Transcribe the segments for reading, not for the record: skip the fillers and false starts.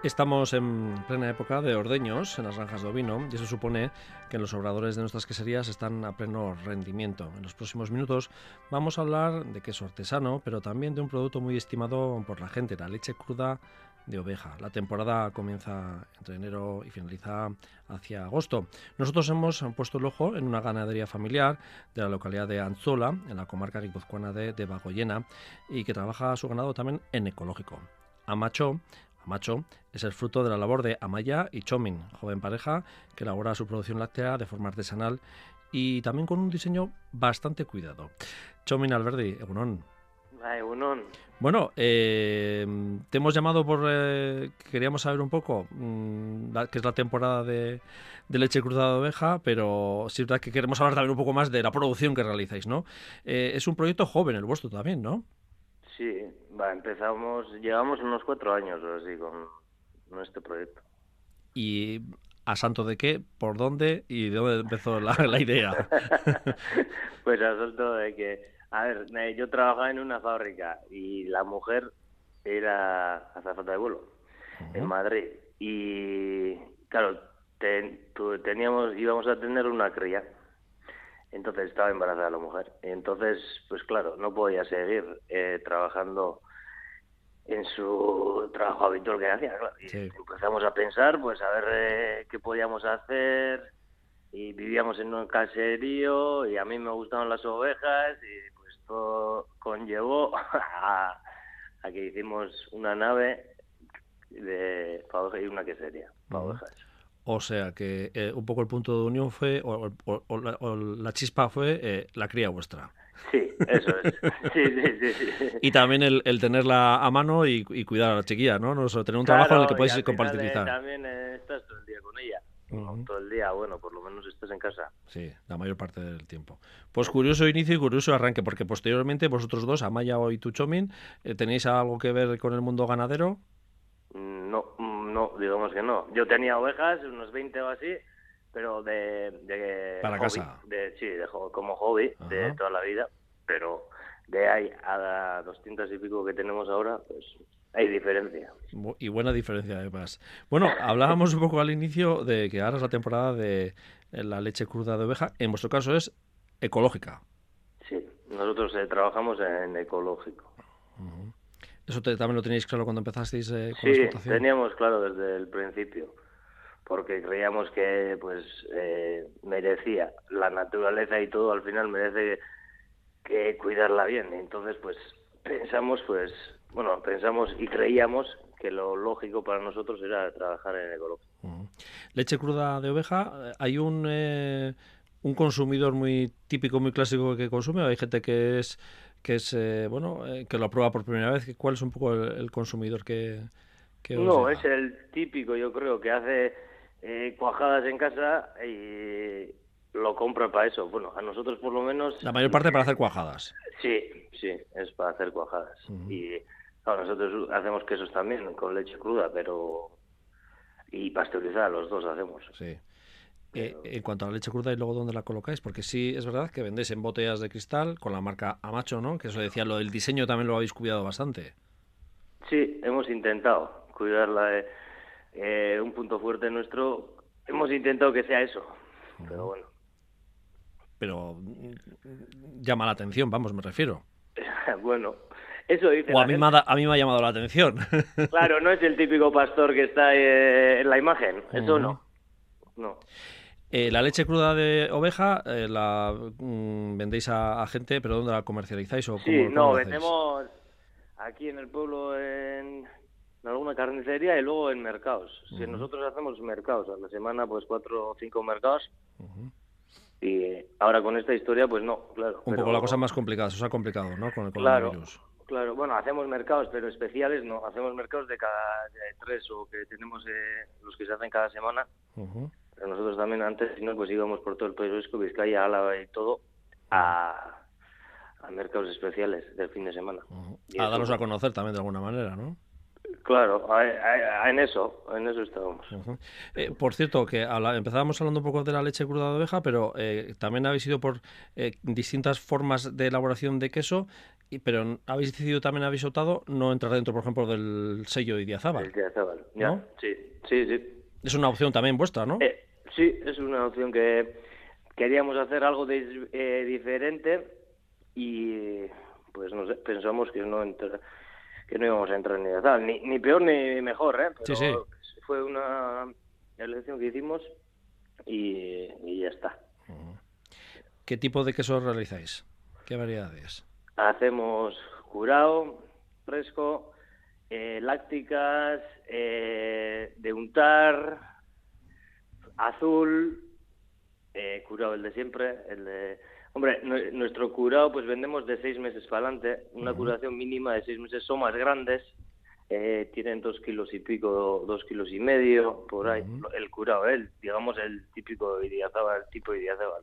Estamos en plena época de ordeños en las granjas de ovino y eso supone que los obradores de nuestras queserías están a pleno rendimiento. En los próximos minutos vamos a hablar de queso artesano, pero también de un producto muy estimado por la gente, la leche cruda de oveja. La temporada comienza entre enero y finaliza hacia agosto. Nosotros hemos puesto el ojo en una ganadería familiar de la localidad de Antzola, en la comarca guipuzcoana de Debagoiena, y que trabaja su ganado también en ecológico. Amacho es el fruto de la labor de Amaya y Chomin, joven pareja que elabora su producción láctea de forma artesanal y también con un diseño bastante cuidado. Chomin Alberdi, egunon. Egunon. Bueno, te hemos llamado queríamos saber un poco qué es la temporada de leche cruzada de oveja, pero sí es verdad que queremos hablar también un poco más de la producción que realizáis, ¿no? Es un proyecto joven el vuestro también, ¿no? Sí, llevamos unos 4 años o así con este proyecto. ¿Y a santo de qué? ¿Por dónde? ¿Y de dónde empezó la idea? Pues asunto de que, yo trabajaba en una fábrica y la mujer era azafata de vuelo en Madrid. Y claro, íbamos a tener una cría. Entonces estaba embarazada la mujer. Entonces, pues claro, no podía seguir trabajando en su trabajo habitual que hacía, claro. Y Sí. empezamos a pensar, pues a ver qué podíamos hacer. Y vivíamos en un caserío y a mí me gustaban las ovejas y pues todo conllevó a que hicimos una nave para ovejas y una quesería para ovejas. O sea que un poco el punto de unión fue, o la chispa fue la cría vuestra. Sí, eso es. Sí. Y también el tenerla a mano y cuidar a la chiquilla, ¿no? No solo tener un trabajo en el que Claro, y podéis al final compatibilizar. también estás todo el día con ella. No, todo el día, bueno, por lo menos estás en casa. Sí, la mayor parte del tiempo. Pues curioso inicio y curioso arranque, porque posteriormente vosotros dos, Amaya y tu Chomin, ¿tenéis algo que ver con el mundo ganadero? No, digamos que no. Yo tenía ovejas, unos 20 o así, pero de Para hobby, casa. como hobby de Ajá. toda la vida, pero de ahí a 200 y pico que tenemos ahora, pues hay diferencia. Y buena diferencia además. Bueno, hablábamos un poco al inicio de que ahora es la temporada de la leche cruda de oveja. En vuestro caso es ecológica. Sí, nosotros trabajamos en ecológico. ¿Eso también lo teníais claro cuando empezasteis con la Sí, explotación? teníamos claro desde el principio, porque creíamos que pues merecía la naturaleza y todo, al final merece que cuidarla bien. Entonces, pues pensamos y creíamos que lo lógico para nosotros era trabajar en ecológico. Leche cruda de oveja, ¿hay un consumidor muy típico, muy clásico que consume? ¿O hay gente que lo prueba por primera vez? ¿Cuál es un poco el consumidor que os No, es llega? el típico, yo creo, que hace cuajadas en casa y lo compra para eso. Bueno, a nosotros por lo menos, La mayor parte para hacer cuajadas. sí, es para hacer cuajadas. Y claro, nosotros hacemos quesos también con leche cruda, y pasteurizada, los dos hacemos. Sí. Pero En cuanto a la leche cruda y luego dónde la colocáis, porque sí es verdad que vendéis en botellas de cristal con la marca Amacho, ¿no? Que eso decía, lo del diseño también lo habéis cuidado bastante. sí, hemos intentado cuidarla. Un punto fuerte nuestro, hemos intentado que sea eso, pero bueno. Pero llama la atención, vamos, me refiero. Bueno, eso dice O la gente. a mí me ha llamado la atención. Claro, no es el típico pastor que está en la imagen, eso no. No. La leche cruda de oveja vendéis a gente, pero ¿dónde la comercializáis o Sí, cómo no, lo hacéis? vendemos aquí en el pueblo en alguna carnicería y luego en mercados. Si nosotros hacemos mercados a la semana, pues 4 o 5 mercados. Y ahora con esta historia, pues no, claro, Un poco la cosa pero más complicada, se os ha complicado, ¿no? Con el claro, coronavirus. claro. Bueno, hacemos mercados, pero especiales no. Hacemos mercados de 3 o que tenemos los que se hacen cada semana. Pero nosotros también antes, si no, pues íbamos por todo el País Vasco, Vizcaya, Álava y todo, a mercados especiales del fin de semana. Y A eso, daros a pues, conocer también de alguna manera, ¿no? Claro, en eso estábamos. Ujú. Por cierto, que empezábamos hablando un poco de la leche cruda de oveja, pero también habéis ido por distintas formas de elaboración de queso, pero habéis decidido, también habéis optado no entrar dentro, por ejemplo, del sello El Idiazábal, Diazabal, ya, ¿no? sí, sí, sí. Es una opción también vuestra, ¿no? Sí, es una opción que queríamos hacer algo diferente y pues no sé, pensamos que que no íbamos a entrar ni tal, ni peor ni mejor, Sí, sí. pero fue una elección que hicimos y ya está. ¿Qué tipo de queso realizáis? ¿Qué variedades? Hacemos curao, fresco, lácticas, de untar, azul, curado el de siempre, el de... Hombre, nuestro curado pues vendemos de 6 meses para adelante, una curación mínima de 6 meses, son más grandes, tienen 2 kilos y pico, 2 kilos y medio, por ahí, el curado, digamos el típico Idiazábal, el tipo Idiazábal.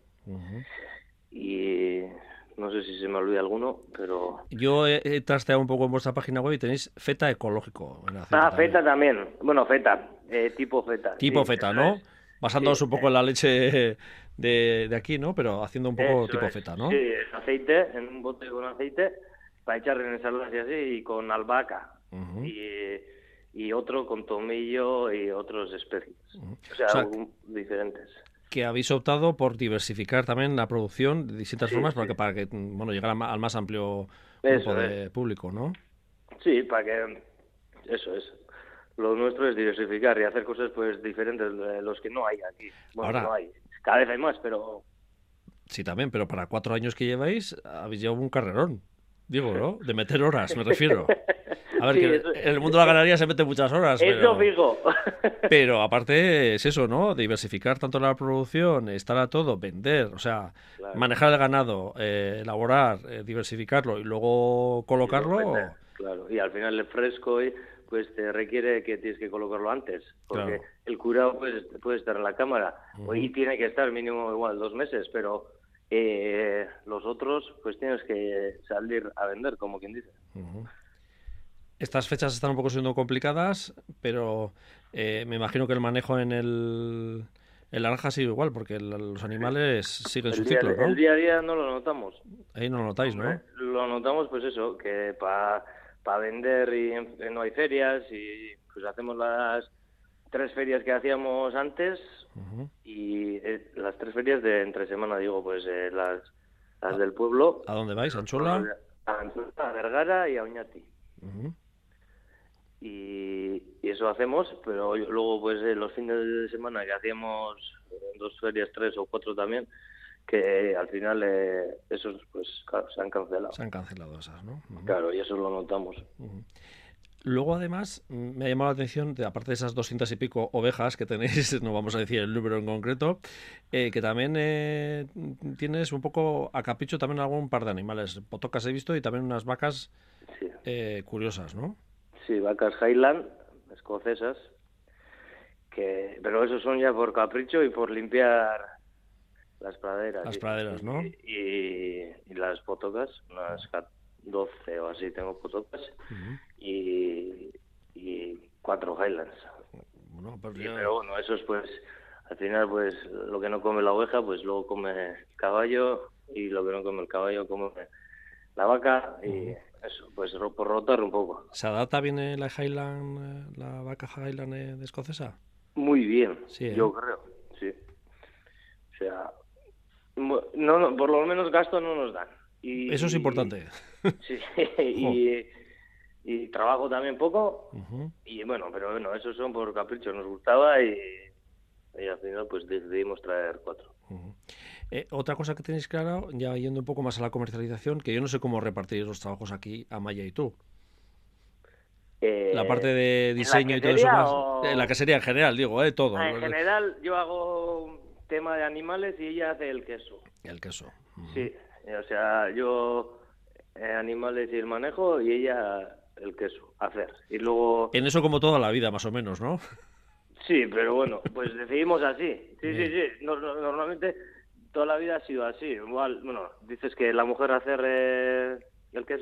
Y no sé si se me olvida alguno, pero... Yo he trasteado un poco en vuestra página web y tenéis feta ecológico en aceite también. Feta también, bueno, feta, tipo feta, Tipo sí, feta, eso ¿no? es. Basándoos Sí, un poco en la leche de aquí, ¿no? Pero haciendo un poco eso tipo es, feta, sí, ¿no? en aceite, en un bote con aceite, para echar en ensaladas y así, y con albahaca, y otro con tomillo y otras especies, o sea, O sea, diferentes. que habéis optado por diversificar también la producción de distintas Sí, formas sí, para que bueno, llegar al más amplio grupo eso es, de público, ¿no? sí, para que, eso es. Lo nuestro es diversificar y hacer cosas pues diferentes de los que no hay aquí. Bueno, Ahora, no hay, cada vez hay más, pero... sí también, pero para 4 años que lleváis, habéis llevado un carrerón. Digo, ¿no? De meter horas, me refiero. A ver, Sí, que en el mundo de la ganadería se mete muchas horas, eso pero... fijo. Pero aparte es eso, ¿no? Diversificar tanto la producción, estar a todo, vender, o sea, Claro. manejar el ganado, elaborar, diversificarlo y luego Y luego vender, colocarlo, claro. Y al final el fresco pues te requiere que tienes que colocarlo antes, porque claro. el curado pues, puede estar en la cámara y tiene que estar mínimo igual 2 meses, pero los otros pues tienes que salir a vender, como quien dice. Estas fechas están un poco siendo complicadas, pero me imagino que el manejo en la granja ha sido igual, porque los animales siguen su ciclo, El ¿no? día a día no lo notamos. Ahí no lo notáis, Hombre, ¿no? lo notamos pues eso, que para vender y no hay ferias y pues hacemos las 3 ferias que hacíamos antes y las 3 ferias de entre semana, digo, pues las del pueblo, ¿A dónde vais? bueno, ¿Anchola? a Vergara y a Oñati. Ujú. Y eso hacemos, pero luego pues los fines de semana que hacíamos 2 ferias, 3 o 4 también, que al final esos pues claro, se han cancelado. Se han cancelado esas, ¿no? Claro, y eso lo notamos. Luego, además, me ha llamado la atención, aparte de esas 200 y pico ovejas que tenéis, no vamos a decir el número en concreto, que también tienes un poco a capricho también algún par de animales. Potocas he visto y también unas vacas Sí, curiosas, ¿no? sí, vacas Highland, escocesas, pero esos son ya por capricho y por limpiar las praderas. Las praderas, ¿no? Y las potocas, unas 12 o así tengo potocas, y 4 Highlands. Bueno, pues Pero bueno, esos pues, al final pues lo que no come la oveja, pues luego come el caballo, y lo que no come el caballo come la vaca, y eso, pues por rotar un poco. ¿Se adapta bien la Highland, la vaca Highland de escocesa? Muy bien, Sí, ¿eh? yo creo, sí. O sea, no, por lo menos gasto no nos dan. Eso es importante. Sí, y trabajo también poco, y bueno, pero bueno, esos son por capricho, nos gustaba y al final pues decidimos traer 4. Otra cosa que tenéis claro, ya yendo un poco más a la comercialización, que yo no sé cómo repartir los trabajos aquí, Amaya y tú. La parte de diseño y todo eso más. En la quesería en general, digo, todo. En general yo hago tema de animales y ella hace el queso. El queso. Sí, o sea, yo animales y el manejo y ella el queso, hacer. Y luego... En eso como toda la vida, más o menos, ¿no? Sí, pero bueno, pues decidimos así. Sí. Normalmente toda la vida ha sido así. Igual, bueno, dices que la mujer hacer el queso.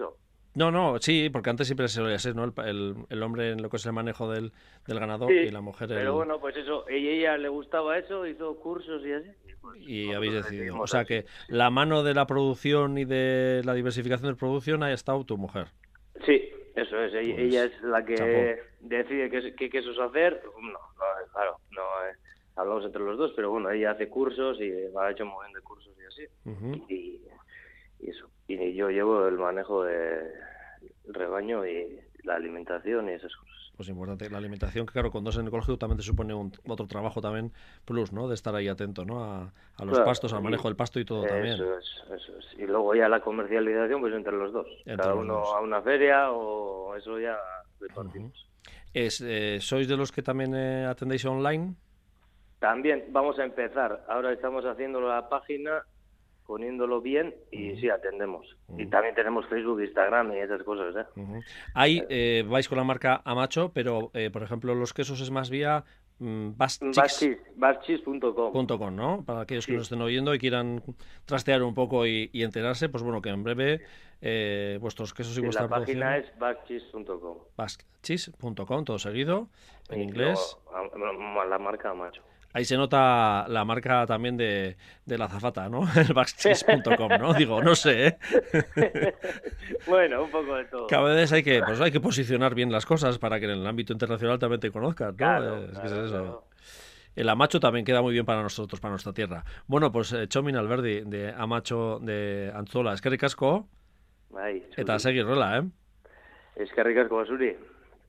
No, sí, porque antes siempre se solía ser, ¿no? El hombre en lo que es el manejo del ganado y Sí, la mujer pero bueno, pues eso, ella le gustaba eso, hizo cursos y así, y pues y habéis nosotros decidido. O decidimos sea así. que Sí, la mano de la producción y de la diversificación de producción ha estado tu mujer. sí, eso es, ella Pues, es la chapó. que decide qué quesos hacer. No, claro, no hablamos entre los dos, pero bueno, ella hace cursos y ha hecho un montón de cursos y así. Ujú. Y eso. Y yo llevo el manejo del rebaño y la alimentación y esas cosas. Pues importante. La alimentación, que claro, con dos en el colegio también te supone otro trabajo también plus, ¿no? De estar ahí atento, ¿no? A los Claro, pastos, al y manejo del pasto y todo también. eso es. Y luego ya la comercialización, pues entre los dos. Entre Cada los uno dos. a una feria o eso ya Ujú. repartimos. ¿Sois de los que también atendéis online? También vamos a empezar. Ahora estamos haciendo la página, poniéndolo bien y Ujú, sí, atendemos. Y ujú, también tenemos Facebook, Instagram y esas cosas, ¿eh? ujú. Ahí vais con la marca Amacho, pero por ejemplo los quesos es más vía Baschis.com. baschis.com, ¿no? Para aquellos que nos Sí, estén oyendo y quieran trastear un poco y enterarse, pues bueno, que en breve vuestros quesos y sí, la vuestra página producción, es baschis.com. baschis.com, todo seguido, en Y inglés. luego la marca Macho. Ahí se nota la marca también de la azafata, ¿no? El baschis.com, ¿no? Digo, no sé, ¿eh? Bueno, un poco de Que a todo. veces hay que posicionar bien las cosas para que en el ámbito internacional también te conozcan, ¿no? Claro, Es que es claro, eso. claro. El Amacho también queda muy bien para nosotros, para nuestra tierra. Bueno, pues Txomin Alberdi, de Amacho de Antzola. Eskerrik asko, Bai, eta zuri. segi horrela, eh? Eskerrik asko zuri.